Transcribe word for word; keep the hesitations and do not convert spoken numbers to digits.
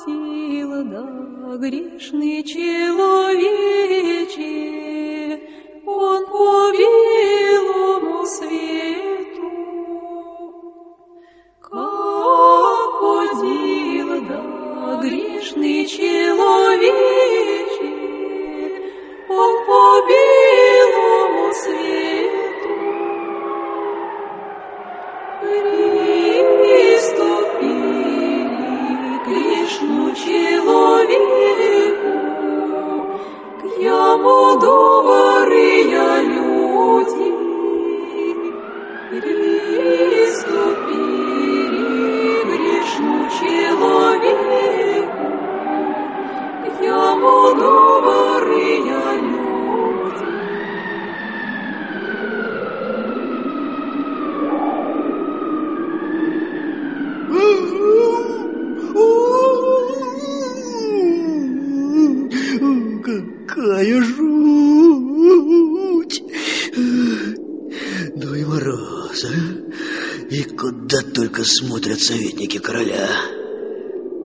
ходил, да грешный человече, он по белому свету, как ходил, да грешный человече, он по белому свету, приступили к грешному человеку, к яму добрые люди, приступили к грешному человеку, к яму добрые люди. Какая жуть! Ну и мороз, а? И куда только смотрят советники короля.